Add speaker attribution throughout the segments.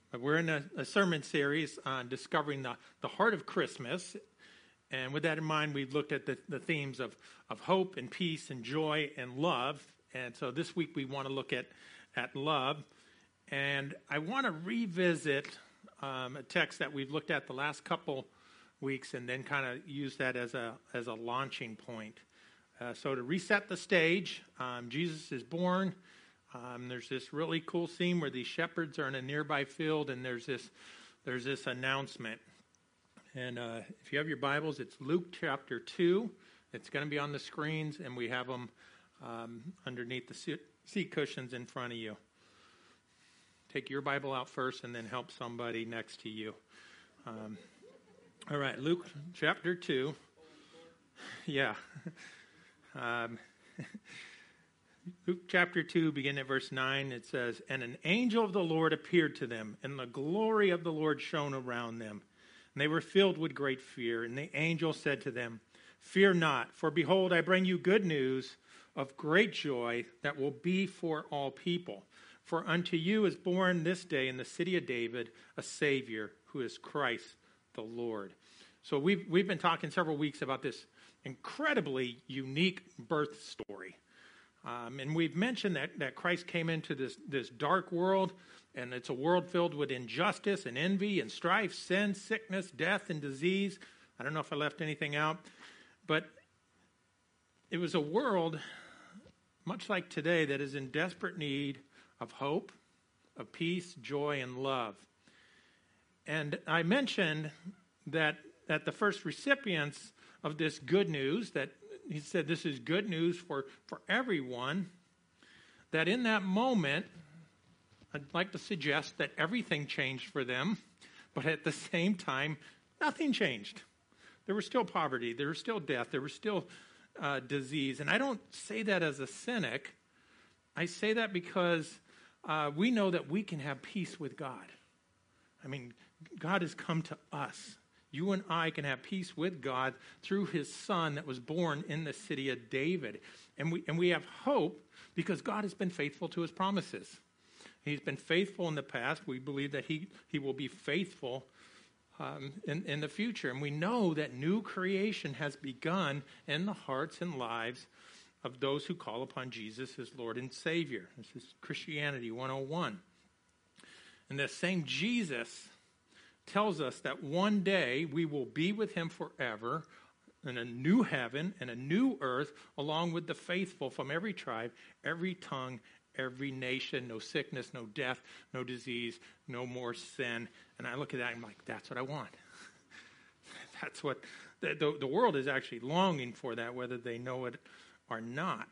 Speaker 1: We're in a sermon series on discovering the heart of Christmas. And with that in mind, we've looked at the themes of hope and peace and joy and love. And so this week we want to look at love. And I want to revisit a text that we've looked at the last couple weeks and then kind of use that as a launching point. So to reset the stage, Jesus is born. There's this really cool scene where these shepherds are in a nearby field, and there's this announcement. And if you have your Bibles, it's Luke chapter 2. It's going to be on the screens, and we have them underneath the seat cushions in front of you. Take your Bible out first, and then help somebody next to you. All right, Luke chapter 2. Yeah. Luke chapter 2, beginning at verse 9, it says, "And an angel of the Lord appeared to them, and the glory of the Lord shone around them. And they were filled with great fear. And the angel said to them, 'Fear not, for behold, I bring you good news of great joy that will be for all people. For unto you is born this day in the city of David a Savior, who is Christ the Lord.'" So we've been talking several weeks about this incredibly unique birth story. And we've mentioned that Christ came into this dark world, and it's a world filled with injustice and envy and strife, sin, sickness, death, and disease. I don't know if I left anything out, but it was a world, much like today, that is in desperate need of hope, of peace, joy, and love. And I mentioned that the first recipients of this good news, that he said this is good news for everyone, that in that moment, I'd like to suggest that everything changed for them, but at the same time, nothing changed. There was still poverty, there was still death, there was still disease. And I don't say that as a cynic. I say that because we know that we can have peace with God. I mean, God has come to us. You and I can have peace with God through his son that was born in the city of David. And we have hope because God has been faithful to his promises. He's been faithful in the past. We believe that he will be faithful in the future. And we know that new creation has begun in the hearts and lives of those who call upon Jesus as Lord and Savior. This is Christianity 101. And the same Jesus tells us that one day we will be with him forever in a new heaven and a new earth, along with the faithful from every tribe, every tongue, every nation. No sickness, no death, no disease, no more sin. And I look at that and I'm like, that's what I want. That's what the world is actually longing for, that, whether they know it or not.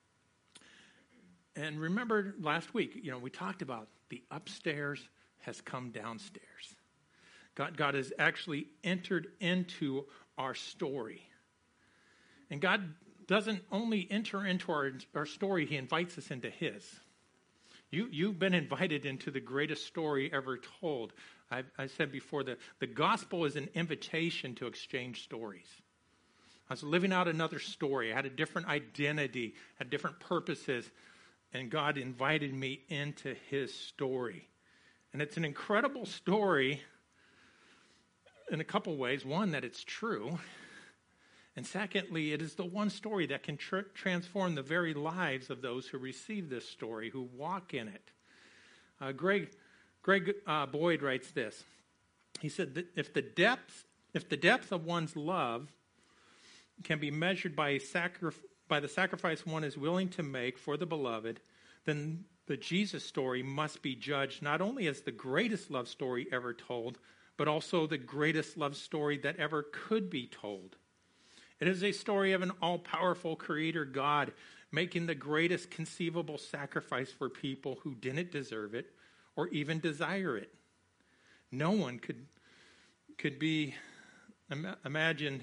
Speaker 1: And remember last week, we talked about the upstairs has come downstairs. God has actually entered into our story. And God doesn't only enter into our story, he invites us into his. You've been invited into the greatest story ever told. I said before that the gospel is an invitation to exchange stories. I was living out another story. I had a different identity, had different purposes, and God invited me into his story. And it's an incredible story in a couple ways. One, that it's true. And secondly, it is the one story that can transform the very lives of those who receive this story, who walk in it. Greg Boyd writes this. He said that if the depth of one's love can be measured by the sacrifice one is willing to make for the beloved, then the Jesus story must be judged not only as the greatest love story ever told, but also the greatest love story that ever could be told. It is a story of an all-powerful creator God making the greatest conceivable sacrifice for people who didn't deserve it or even desire it. No one could be imagined,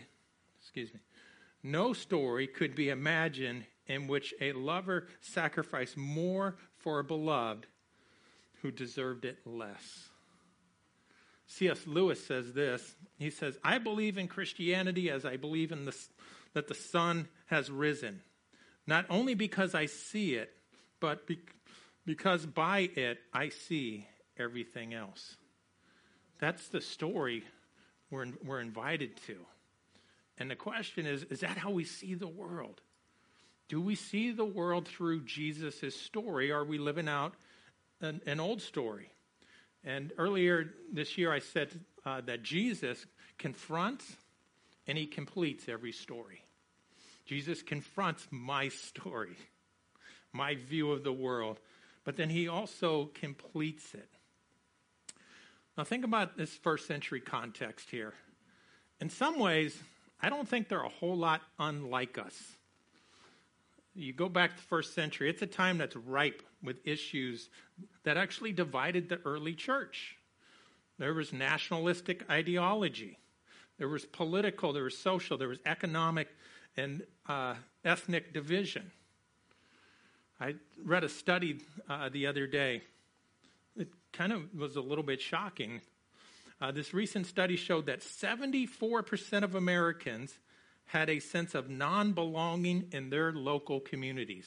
Speaker 1: no story could be imagined in which a lover sacrificed more for a beloved who deserved it less. C.S. Lewis says this. He says, "I believe in Christianity as I believe in that the sun has risen, not only because I see it, but because by it I see everything else. That's the story we're invited to. And the question is that how we see the world? Do we see the world through Jesus' story? Or are we living out an old story? And earlier this year I said that Jesus confronts and he completes every story. Jesus confronts my story, my view of the world, but then he also completes it. Now think about this first century context here. In some ways, I don't think they're a whole lot unlike us. You go back to the first century, it's a time that's ripe with issues that actually divided the early church. There was nationalistic ideology. There was political, there was social, there was economic and ethnic division. I read a study the other day. It kind of was a little bit shocking. This recent study showed that 74% of Americans had a sense of non-belonging in their local communities.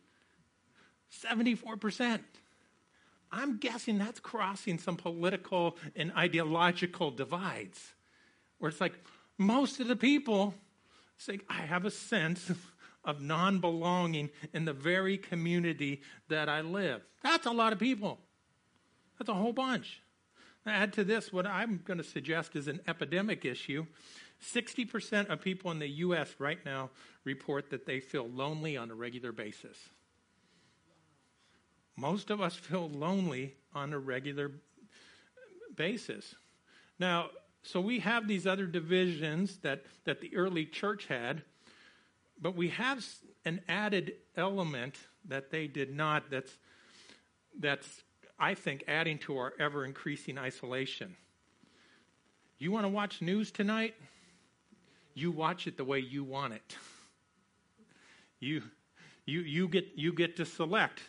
Speaker 1: 74%. I'm guessing that's crossing some political and ideological divides, where it's like most of the people say, I have a sense of non-belonging in the very community that I live. That's a lot of people. That's a whole bunch. Add to this what I'm going to suggest is an epidemic issue. 60% of people in the U.S. right now report that they feel lonely on a regular basis. Most of us feel lonely on a regular basis. Now, so we have these other divisions that the early church had, but we have an added element that they did not, that's I think, adding to our ever-increasing isolation. You want to watch news tonight? You watch it the way you want it. You get to select.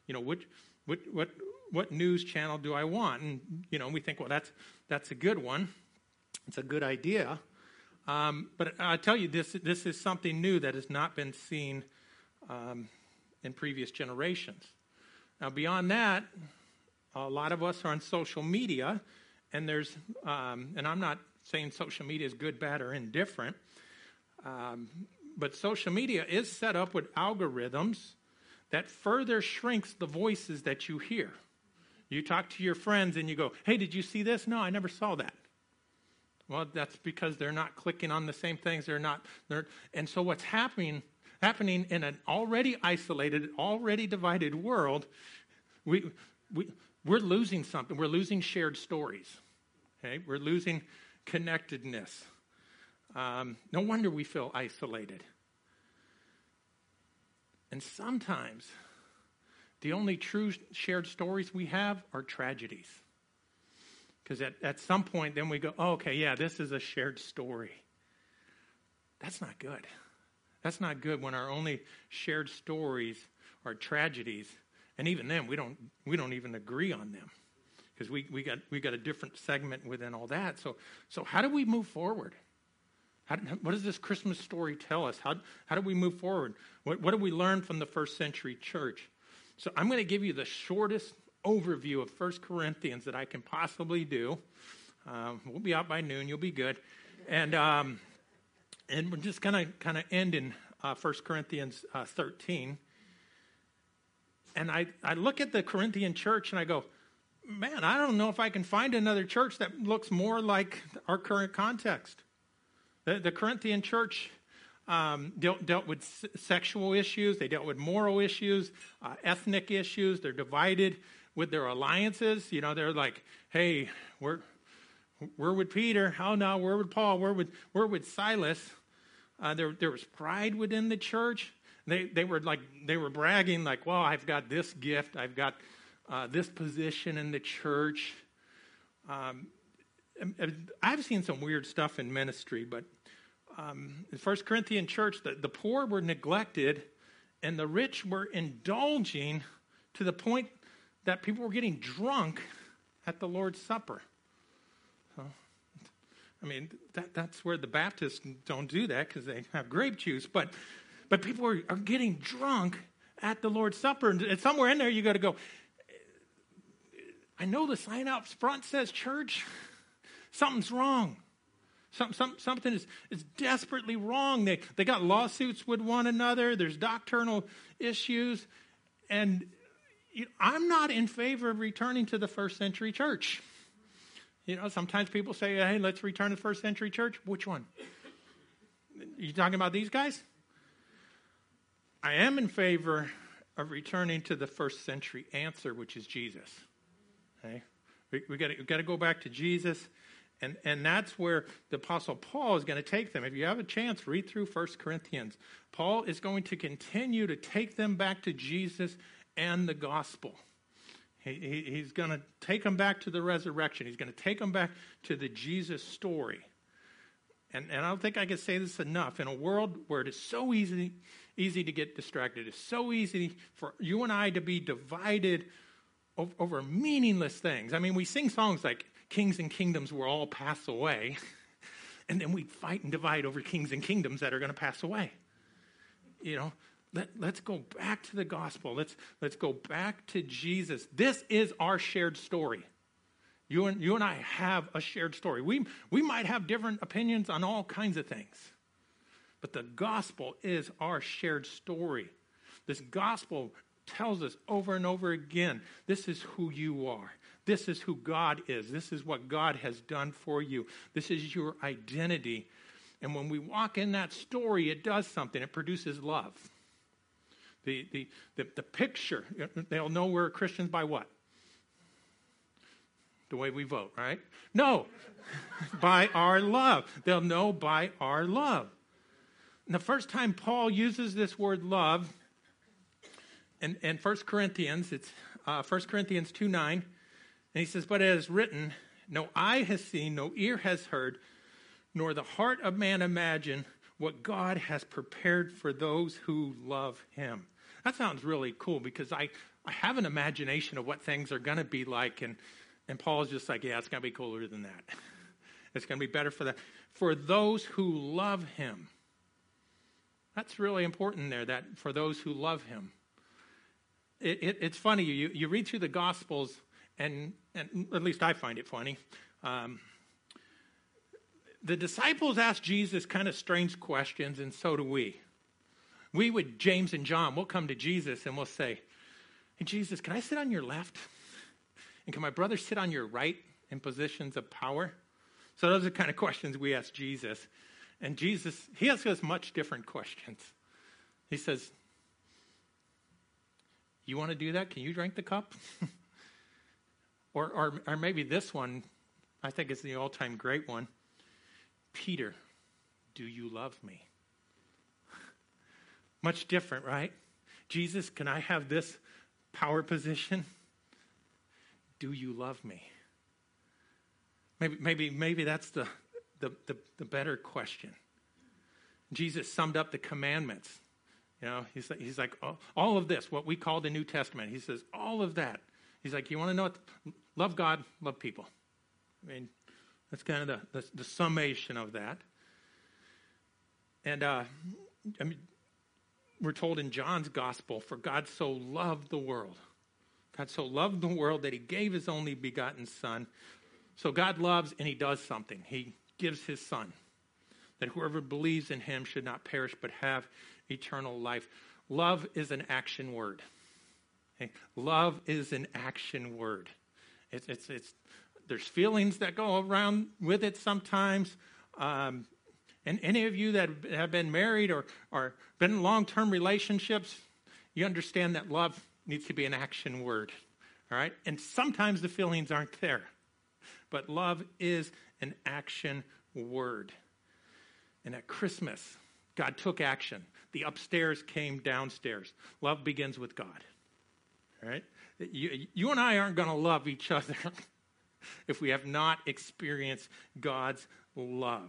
Speaker 1: What news channel do I want? And we think, well, that's a good one. It's a good idea. But I tell you, this is something new that has not been seen in previous generations. Now, beyond that, a lot of us are on social media, and there's, and I'm not saying social media is good, bad, or indifferent, but social media is set up with algorithms that further shrinks the voices that you hear. You talk to your friends and you go, hey, did you see this? No, I never saw that. Well, that's because they're not clicking on the same things. And so what's happening in an already isolated, already divided world, we're losing something. We're losing shared stories. Okay? We're losing connectedness. No wonder we feel isolated. And sometimes the only true shared stories we have are tragedies. Because at some point then we go, oh, okay, yeah, this is a shared story. That's not good. That's not good when our only shared stories are tragedies. And even then, we don't even agree on them, because we got a different segment within all that. So how do we move forward? What does this Christmas story tell us? How do we move forward? What do we learn from the first century church? So I'm going to give you the shortest overview of 1 Corinthians that I can possibly do. We'll be out by noon. You'll be good, and we're just kind of end in 1 Corinthians 13. And I look at the Corinthian church and I go, man, I don't know if I can find another church that looks more like our current context. The Corinthian church dealt with sexual issues. They dealt with moral issues, ethnic issues. They're divided with their alliances. They're like, hey, we're with Peter. Oh, no, we're with Paul. We're with Silas. There was pride within the church. They were bragging like, well, I've got this gift. I've got this position in the church. I've seen some weird stuff in ministry, but in the 1 Corinthian church, the poor were neglected and the rich were indulging to the point that people were getting drunk at the Lord's Supper. So, that's where the Baptists don't do that, because they have grape juice, but people are getting drunk at the Lord's Supper. And somewhere in there, you got to go, I know the sign out front says church. Something's wrong. Something is desperately wrong. They got lawsuits with one another. There's doctrinal issues. And I'm not in favor of returning to the first century church. Sometimes people say, hey, let's return to the first century church. Which one? You talking about these guys? I am in favor of returning to the first century answer, which is Jesus. Okay? We got to go back to Jesus. And that's where the Apostle Paul is going to take them. If you have a chance, read through 1 Corinthians. Paul is going to continue to take them back to Jesus and the gospel. He's going to take them back to the resurrection. He's going to take them back to the Jesus story. And I don't think I can say this enough. In a world where it is so easy to get distracted, it's so easy for you and I to be divided over meaningless things. I mean, we sing songs like kings and kingdoms will all pass away, and then we fight and divide over kings and kingdoms that are going to pass away. Let's go back to the gospel. Let's go back to Jesus. This is our shared story. You and I have a shared story. We might have different opinions on all kinds of things, but the gospel is our shared story. This gospel tells us over and over again, this is who you are. This is who God is. This is what God has done for you. This is your identity. And when we walk in that story, it does something. It produces love. The picture, they'll know we're Christians by what? The way we vote, right? No, by our love. They'll know by our love. And the first time Paul uses this word love, in 1 Corinthians, it's 1 Corinthians 2:9, and he says, but it is written, no eye has seen, no ear has heard, nor the heart of man imagined what God has prepared for those who love him. That sounds really cool because I have an imagination of what things are going to be like, and Paul's just like, yeah, it's going to be cooler than that. It's going to be better for that. For those who love him. That's really important there, that for those who love him. It's funny, you read through the Gospels, and at least I find it funny. The disciples ask Jesus kind of strange questions, and so do we. We would, James and John, we'll come to Jesus and we'll say, hey, Jesus, can I sit on your left? And can my brother sit on your right in positions of power? So those are the kind of questions we ask Jesus. And Jesus, he asks us much different questions. He says, you want to do that? Can you drink the cup? or maybe this one, I think it's the all-time great one. Peter, do you love me? Much different, right? Jesus, can I have this power position? Do you love me? Maybe that's the better question. Jesus summed up the commandments. He's like all of this, what we call the New Testament. He says all of that. He's like, you want to know what? Love God, love people. I mean, that's kind of the summation of that. And we're told in John's gospel, for God so loved the world. God so loved the world that he gave his only begotten son. So God loves and he does something. He gives his son, that whoever believes in him should not perish but have eternal life. Love is an action word. Okay? Love is an action word. It's there's feelings that go around with it sometimes. And any of you that have been married or been in long-term relationships, you understand that love needs to be an action word. All right? And sometimes the feelings aren't there. But love is an action word. And at Christmas, God took action. The upstairs came downstairs. Love begins with God. All right? You and I aren't going to love each other if we have not experienced God's love.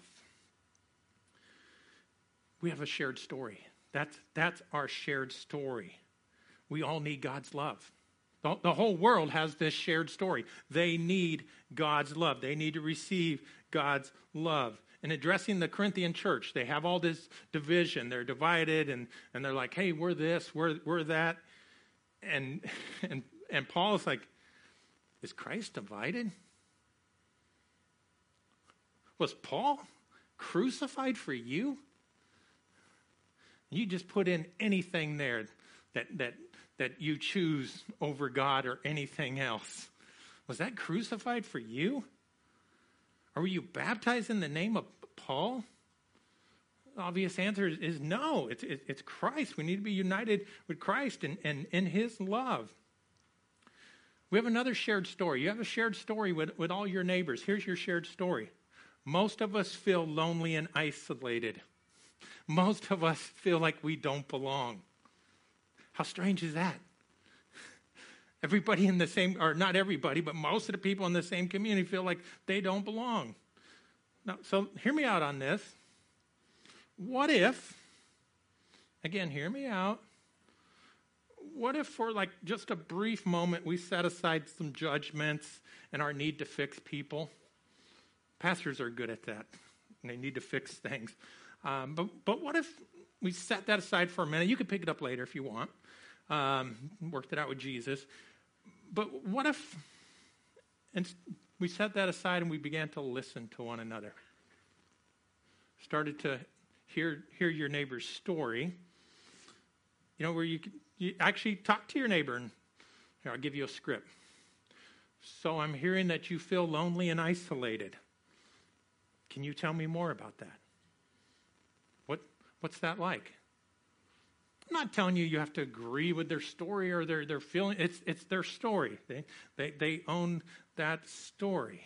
Speaker 1: We have a shared story. That's our shared story. We all need God's love. The whole world has this shared story. They need God's love. They need to receive God's love. In addressing the Corinthian church, they have all this division. They're divided, and they're like, hey, we're this, we're that. And Paul is like, Is Christ divided? Was Paul crucified for you? You just put in anything there that you choose over God or anything else. Was that crucified for you? Or were you baptized in the name of Paul? The obvious answer is no. It's Christ. We need to be united with Christ and in his love. We have another shared story. You have a shared story with all your neighbors. Here's your shared story. Most of us feel lonely and isolated. Most of us feel like we don't belong. How strange is that? Everybody in the same, or not everybody, but most of the people in the same community feel like they don't belong. Now, so hear me out on this. What if, again, hear me out. What if for like just a brief moment we set aside some judgments and our need to fix people? Pastors are good at that. And they need to fix things. But what if we set that aside for a minute? You can pick it up later if you want. Worked it out with Jesus. But what if and we set that aside and we began to listen to one another? Started to hear your neighbor's story. You know, where you actually talk to your neighbor. And here, I'll give you a script. So I'm hearing that you feel lonely and isolated. Can you tell me more about that? What's that like? I'm not telling you have to agree with their story or their feeling. It's their story. They own that story.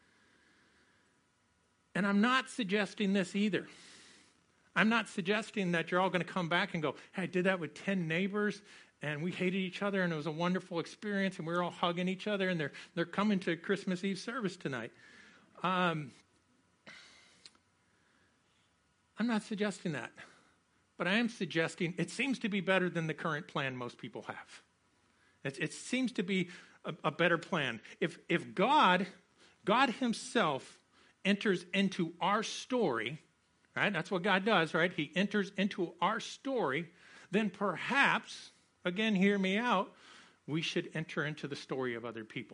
Speaker 1: And I'm not suggesting this either. I'm not suggesting that you're all going to come back and go, hey, I did that with 10 neighbors and we hated each other and it was a wonderful experience and we were all hugging each other and they're coming to Christmas Eve service tonight. I'm not suggesting that. But I am suggesting it seems to be better than the current plan most people have. It seems to be a better plan. If God himself enters into our story, right? That's what God does, right? He enters into our story, then perhaps, again, hear me out, we should enter into the story of other people.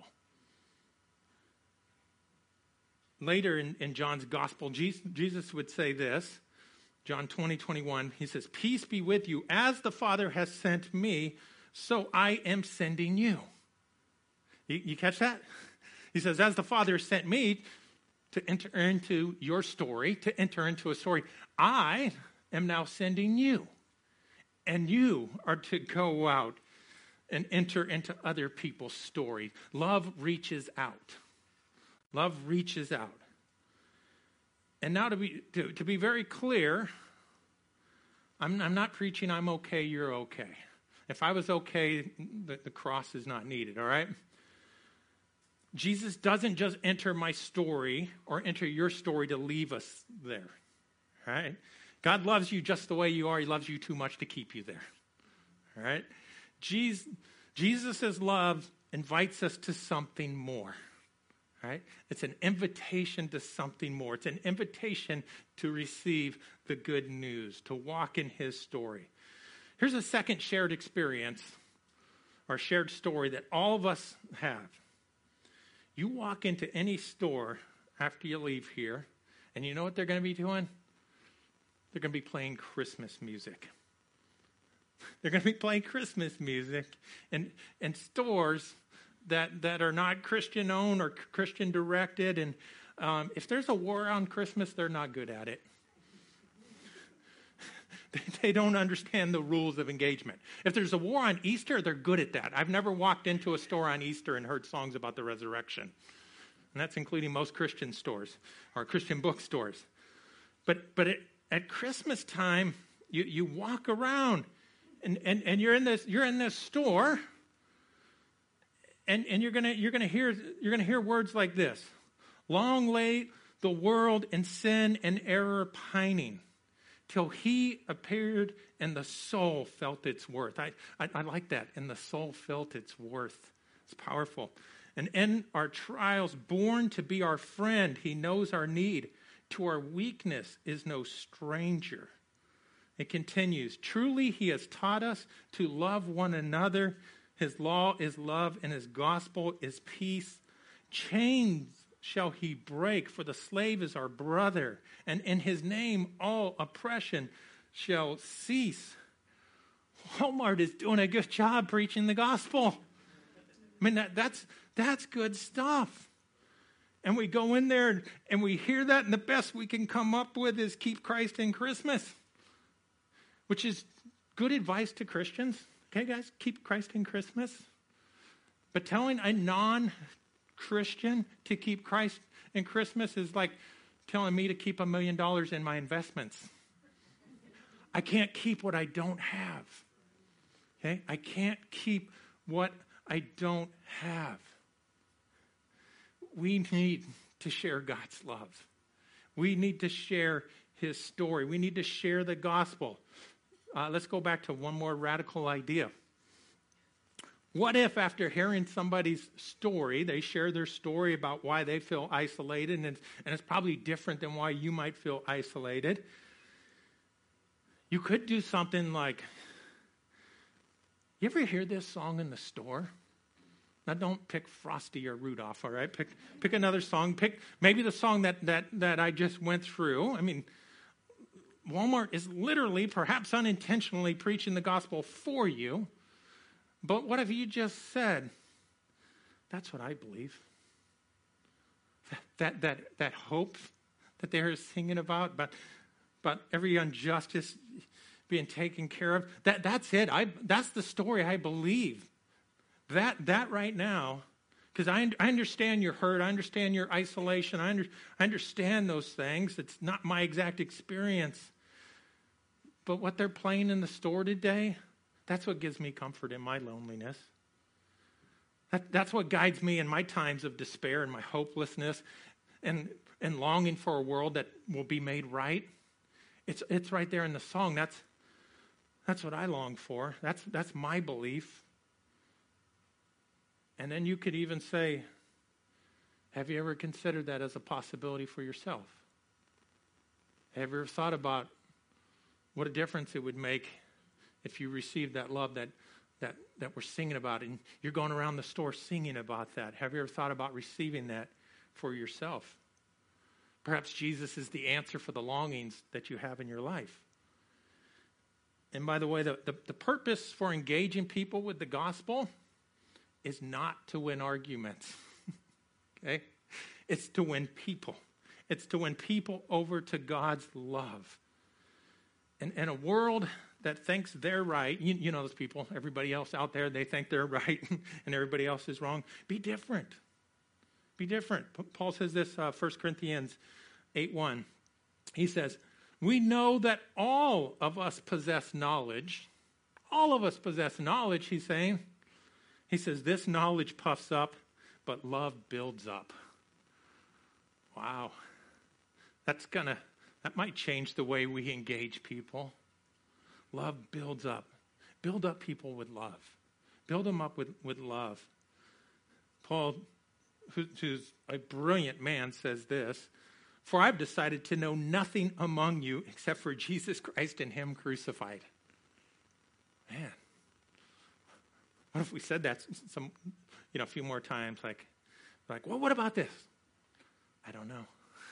Speaker 1: Later in John's gospel, Jesus would say this, John 20:21, he says, peace be with you. As the Father has sent me, so I am sending you. You catch that? He says, as the Father sent me to enter into your story, to enter into a story, I am now sending you. And you are to go out and enter into other people's story. Love reaches out. Love reaches out. And now to be very clear, I'm not preaching I'm okay, you're okay. If I was okay, the cross is not needed, all right? Jesus doesn't just enter my story or enter your story to leave us there, all right? God loves you just the way you are. He loves you too much to keep you there, all right? Jesus' love invites us to something more. Right? It's an invitation to something more. It's an invitation to receive the good news, to walk in his story. Here's a second shared experience or shared story that all of us have. You walk into any store after you leave here, and you know what they're going to be doing? They're going to be playing Christmas music. They're going to be playing Christmas music in stores that are not Christian-owned or Christian-directed. And if there's a war on Christmas, they're not good at it. They don't understand the rules of engagement. If there's a war on Easter, they're good at that. I've never walked into a store on Easter and heard songs about the resurrection. And that's including most Christian stores or Christian bookstores. But at Christmas time, you walk around and you're in this store. And you're gonna hear words like this: long lay the world in sin and error pining, till he appeared and the soul felt its worth. I like that. And the soul felt its worth. It's powerful. And in our trials, born to be our friend, he knows our need. To our weakness is no stranger. It continues. Truly, he has taught us to love one another His law is love, and his gospel is peace. Chains shall he break, for the slave is our brother, and in his name all oppression shall cease. Walmart is doing a good job preaching the gospel. I mean, that's good stuff. And we go in there and we hear that, and the best we can come up with is keep Christ in Christmas, which is good advice to Christians. Okay, guys, keep Christ in Christmas. But telling a non-Christian to keep Christ in Christmas is like telling me to keep $1 million in my investments. I can't keep what I don't have. Okay, I can't keep what I don't have. We need to share God's love. We need to share his story. We need to share the gospel. Let's go back to one more radical idea. What if after hearing somebody's story, they share their story about why they feel isolated, and it's probably different than why you might feel isolated. You could do something like, you ever hear this song in the store? Now, don't pick Frosty or Rudolph, all right? Pick another song. Pick maybe the song that I just went through. I mean, Walmart is literally, perhaps unintentionally, preaching the gospel for you. But what if you just said, that's what I believe? That hope that they're singing about every injustice being taken care of. That's it. That's the story I believe. That right now, because I understand your hurt, I understand your isolation, I understand those things. It's not my exact experience. But what they're playing in the store today, that's what gives me comfort in my loneliness. That's what guides me in my times of despair and my hopelessness and longing for a world that will be made right. It's right there in the song. That's what I long for. That's my belief. And then you could even say, have you ever considered that as a possibility for yourself? Have you ever thought about what a difference it would make if you received that love that we're singing about, and you're going around the store singing about that? Have you ever thought about receiving that for yourself? Perhaps Jesus is the answer for the longings that you have in your life. And by the way, the purpose for engaging people with the gospel is not to win arguments, okay? It's to win people. It's to win people over to God's love. And in a world that thinks they're right, you know those people, everybody else out there, they think they're right and everybody else is wrong. Be different. Be different. Paul says this, 1 Corinthians 8:1. He says, we know that all of us possess knowledge. All of us possess knowledge, he's saying. He says, this knowledge puffs up, but love builds up. Wow. That might change the way we engage people. Love builds up. Build up people with love. Build them up with love. Paul, who's a brilliant man, says this, for I've decided to know nothing among you except for Jesus Christ and him crucified. Man. What if we said that a few more times, like, well, what about this? I don't know.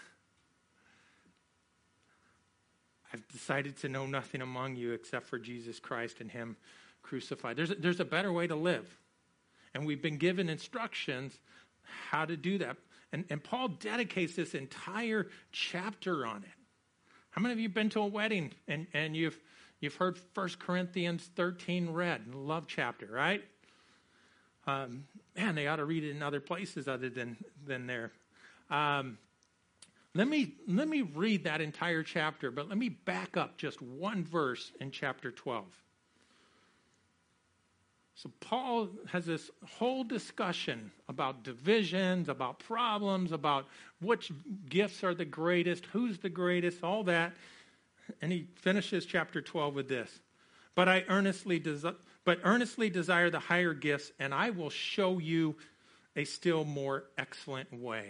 Speaker 1: I've decided to know nothing among you except for Jesus Christ and him crucified. There's a better way to live. And we've been given instructions how to do that. And Paul dedicates this entire chapter on it. How many of you have been to a wedding and you've heard 1 Corinthians 13 read, love chapter, right? Man, they ought to read it in other places other than there. Let me read that entire chapter, but let me back up just one verse in chapter 12. So Paul has this whole discussion about divisions, about problems, about which gifts are the greatest, who's the greatest, all that. And he finishes chapter 12 with this. But earnestly desire the higher gifts, and I will show you a still more excellent way.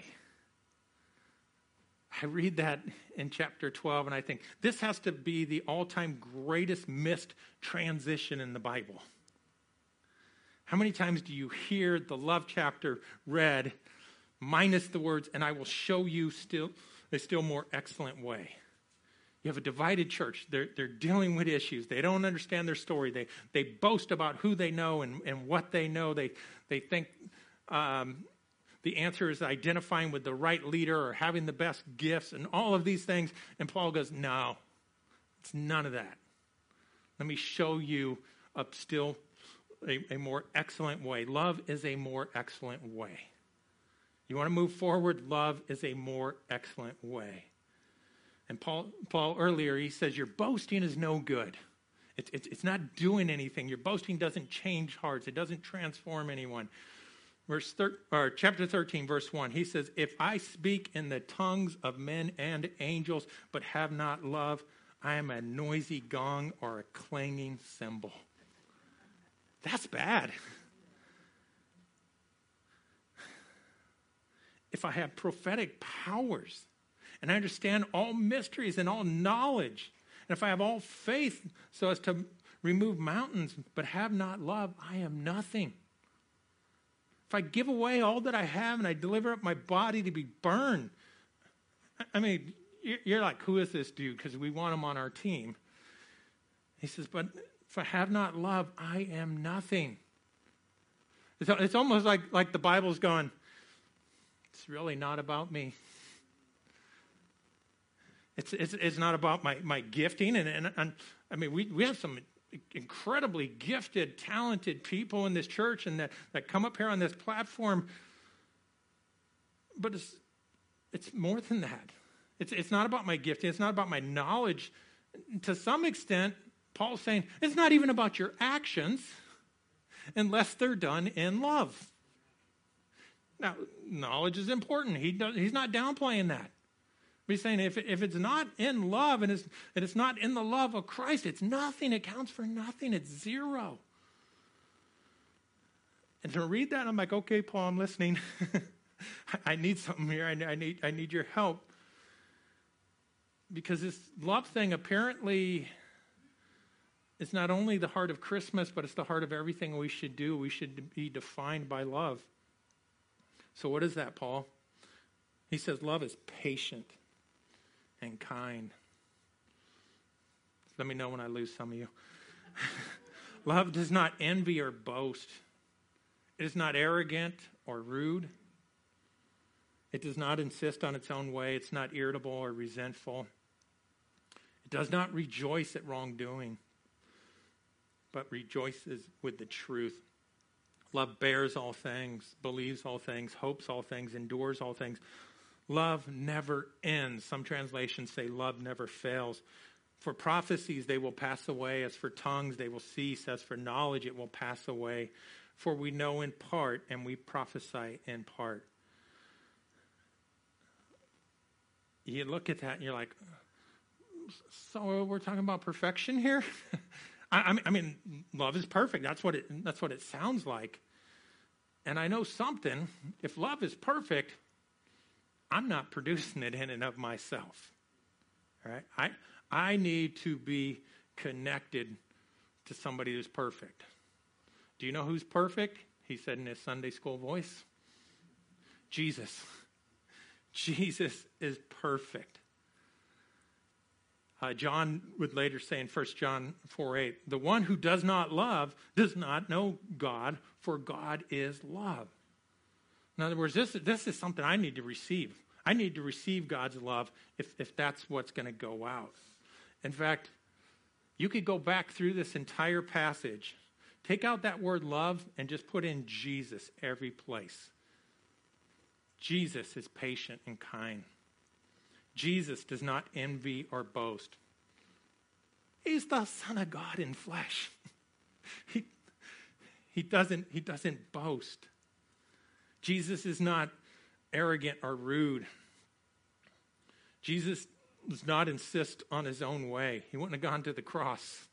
Speaker 1: I read that in chapter 12, and I think this has to be the all-time greatest missed transition in the Bible. How many times do you hear the love chapter read minus the words, and I will show you a still more excellent way? You have a divided church. They're dealing with issues. They don't understand their story. They boast about who they know and what they know. They think the answer is identifying with the right leader or having the best gifts and all of these things. And Paul goes, no, it's none of that. Let me show you a more excellent way. Love is a more excellent way. You want to move forward? Love is a more excellent way. And Paul earlier, he says, your boasting is no good. It's not doing anything. Your boasting doesn't change hearts. It doesn't transform anyone. Chapter 13, verse 1, he says, if I speak in the tongues of men and angels, but have not love, I am a noisy gong or a clanging cymbal. That's bad. If I have prophetic powers, and I understand all mysteries and all knowledge, and if I have all faith so as to remove mountains, but have not love, I am nothing. If I give away all that I have and I deliver up my body to be burned, I mean, you're like, who is this dude? Because we want him on our team. He says, but if I have not love, I am nothing. It's almost like the Bible's going, it's really not about me. It's not about my gifting. And I mean, we have some incredibly gifted, talented people in this church and that come up here on this platform. But it's more than that. It's not about my gifting. It's not about my knowledge. To some extent, Paul's saying, it's not even about your actions unless they're done in love. Now, knowledge is important. He's not downplaying that. But he's saying if it's not in love and it's not in the love of Christ, it's nothing. It counts for nothing. It's zero. And to read that, I'm like, okay, Paul, I'm listening. I need something here. I need your help. Because this love thing apparently is not only the heart of Christmas, but it's the heart of everything we should do. We should be defined by love. So what is that, Paul? He says love is patient and kind. Let me know when I lose some of you. Love does not envy or boast. It is not arrogant or rude. It does not insist on its own way. It's not irritable or resentful. It does not rejoice at wrongdoing, but rejoices with the truth. Love bears all things, believes all things, hopes all things, endures all things. Love never ends. Some translations say love never fails. For prophecies, they will pass away. As for tongues, they will cease. As for knowledge, it will pass away. For we know in part, and we prophesy in part. You look at that, and you're like, so we're talking about perfection here? I mean, love is perfect. That's what it sounds like. And I know something. If love is perfect, I'm not producing it in and of myself. All right? I need to be connected to somebody who's perfect. Do you know who's perfect? He said in his Sunday school voice. Jesus. Jesus is perfect. John would later say in 1 John 4:8, the one who does not love does not know God, for God is love. In other words, this is something I need to receive. I need to receive God's love if that's what's going to go out. In fact, you could go back through this entire passage, take out that word love, and just put in Jesus every place. Jesus is patient and kind. Jesus does not envy or boast. He's the Son of God in flesh. He doesn't boast. Jesus is not arrogant or rude. Jesus does not insist on his own way. He wouldn't have gone to the cross.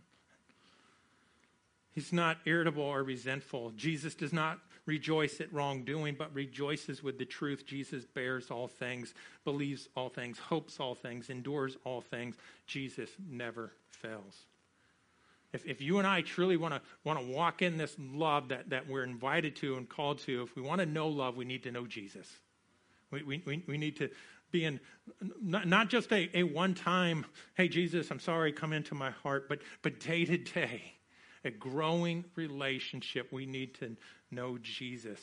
Speaker 1: He's not irritable or resentful. Jesus does not rejoice at wrongdoing, but rejoices with the truth. Jesus bears all things, believes all things, hopes all things, endures all things. Jesus never fails. If you and I truly want to walk in this love that we're invited to and called to, if we want to know love, we need to know Jesus. We need to be in not just a one-time, hey, Jesus, I'm sorry, come into my heart, but day to day, a growing relationship. We need to know Jesus.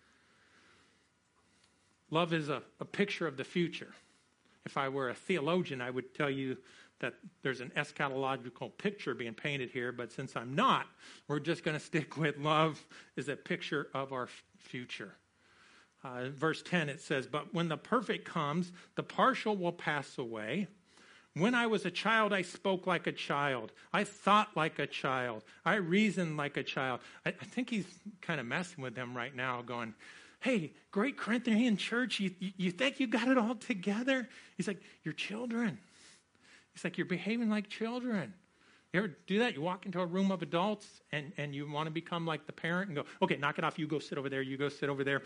Speaker 1: Love is a picture of the future. If I were a theologian, I would tell you that there's an eschatological picture being painted here, but since I'm not, we're just going to stick with love is a picture of our future. Verse 10, it says, but when the perfect comes, the partial will pass away. When I was a child, I spoke like a child. I thought like a child. I reasoned like a child. I think he's kind of messing with them right now, going, hey, great Corinthian church, you think you got it all together? He's like, you're children. He's like, you're behaving like children. You ever do that? You walk into a room of adults and you want to become like the parent and go, okay, knock it off. You go sit over there. You go sit over there.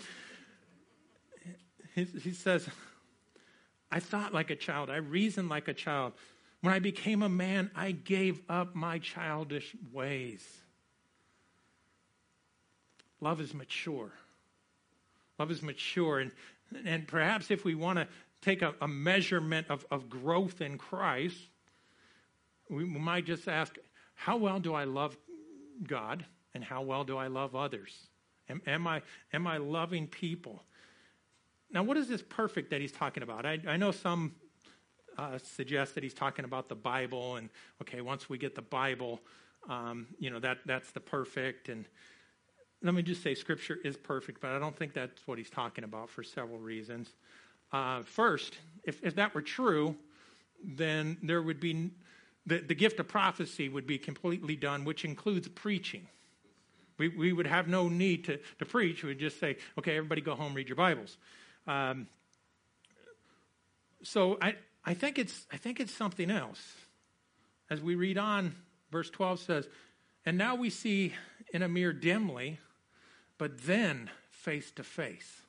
Speaker 1: He says, I thought like a child. I reasoned like a child. When I became a man, I gave up my childish ways. Love is mature. Love is mature. And perhaps if we want to take a measurement of growth in Christ, we might just ask, how well do I love God and how well do I love others? Am I loving people? Now, what is this perfect that he's talking about? I know some suggest that he's talking about the Bible and, okay, once we get the Bible, that's the perfect. And let me just say Scripture is perfect, but I don't think that's what he's talking about for several reasons. First, if that were true, then there would be the gift of prophecy would be completely done, which includes preaching. We would have no need to preach. We would just say, okay, everybody go home, read your Bibles. So I think it's something else. As we read on, verse 12 says, and now we see in a mirror dimly, but then face to face.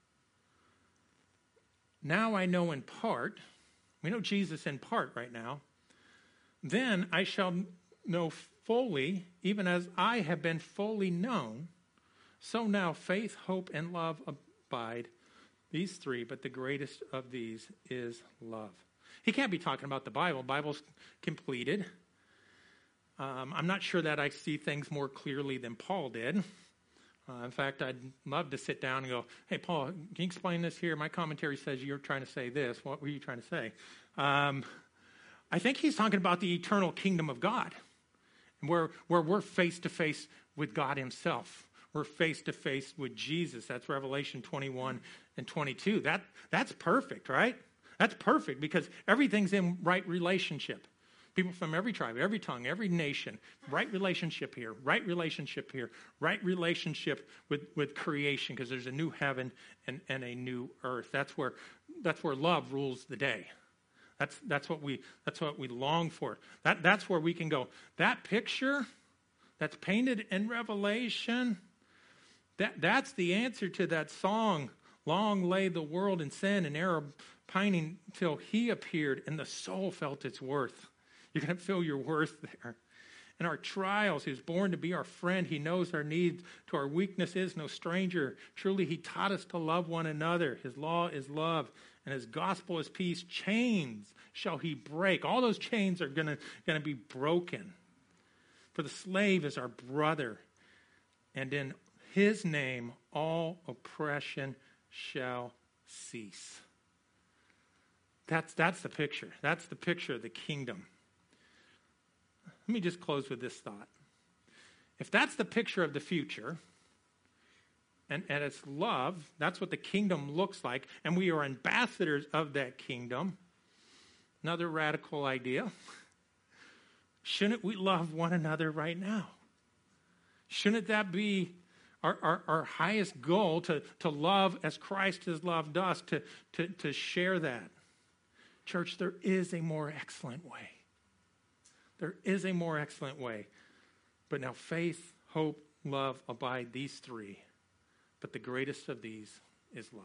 Speaker 1: Now I know in part. We know Jesus in part right now. Then I shall know fully, even as I have been fully known. So now faith, hope, and love abide. These three, but the greatest of these is love. He can't be talking about the Bible. Bible's completed. I'm not sure that I see things more clearly than Paul did. In fact, I'd love to sit down and go, hey, Paul, can you explain this here? My commentary says you're trying to say this. What were you trying to say? I think he's talking about the eternal kingdom of God, where we're face-to-face with God himself. We're face-to-face with Jesus. That's Revelation 21 and 22. That's perfect, right? That's perfect because everything's in right relationship. People from every tribe, every tongue, every nation, right relationship here, right relationship here, right relationship with creation because there's a new heaven and a new earth. That's where love rules the day. That's what we long for. That's where we can go. That picture that's painted in Revelation, that's the answer to that song, long lay the world in sin and error pining till he appeared and the soul felt its worth. You're going to feel your worth there. In our trials, he was born to be our friend. He knows our needs. To our weakness is no stranger. Truly, he taught us to love one another. His law is love, and his gospel is peace. Chains shall he break. All those chains are going to be broken. For the slave is our brother, and in his name all oppression shall cease. That's the picture. That's the picture of the kingdom. Let me just close with this thought. If that's the picture of the future, and it's love, that's what the kingdom looks like, and we are ambassadors of that kingdom, another radical idea, shouldn't we love one another right now? Shouldn't that be our highest goal, to love as Christ has loved us, to share that? Church, there is a more excellent way. There is a more excellent way. But now faith, hope, love abide, these three. But the greatest of these is love.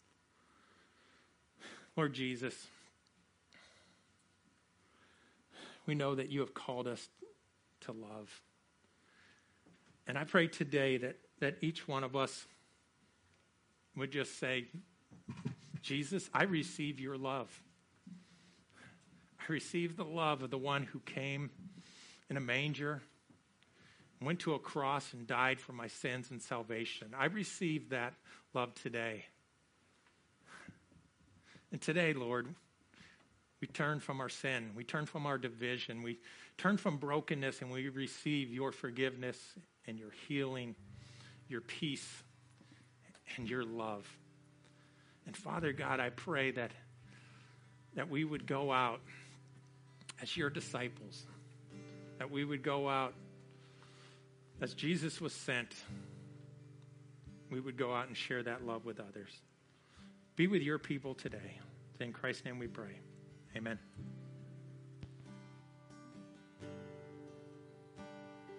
Speaker 1: Lord Jesus, we know that you have called us to love. And I pray today that each one of us would just say, Jesus, I receive your love. I receive the love of the one who came in a manger, went to a cross and died for my sins and salvation. I receive that love today. And today, Lord, we turn from our sin. We turn from our division. We turn from brokenness, and we receive your forgiveness and your healing, your peace, and your love. And Father God, I pray that we would go out as your disciples, that we would go out as Jesus was sent. We would go out and share that love with others. Be with your people today. In Christ's name we pray. Amen.